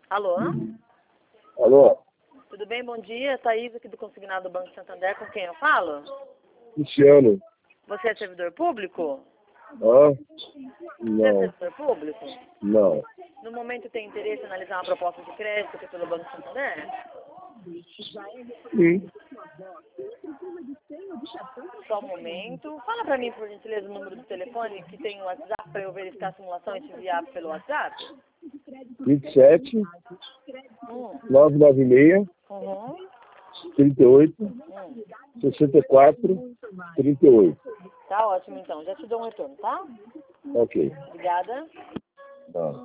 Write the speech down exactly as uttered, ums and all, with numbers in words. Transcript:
Alô? Alô? Tudo bem? Bom dia. Thaís aqui do Consignado do Banco Santander. Com quem eu falo? Cristiano. Você é servidor público? Hã? Você é Não. servidor público? Não. No momento tem interesse em analisar uma proposta de crédito aqui pelo Banco Santander? Sim. Só um momento. Fala pra mim, por gentileza, o número do telefone que tem o WhatsApp para eu verificar a simulação e te enviar pelo WhatsApp? vinte e sete, Hum. novecentos e noventa e seis, Uhum. trinta e oito, Hum. sessenta e quatro, trinta e oito. Tá ótimo, então. Já te dou um retorno, tá? Ok. Obrigada. Tá.